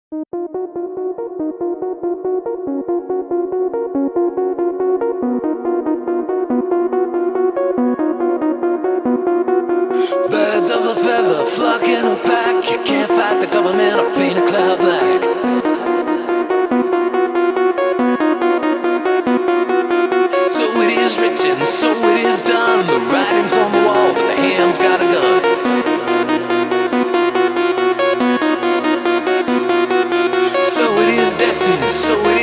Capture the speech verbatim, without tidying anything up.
Birds of a feather flock in a pack. You can't fight the government or paint a cloud black. So it is written, so it is done. The writing's on the wall, but the hand's got a gun. So it is destined, so it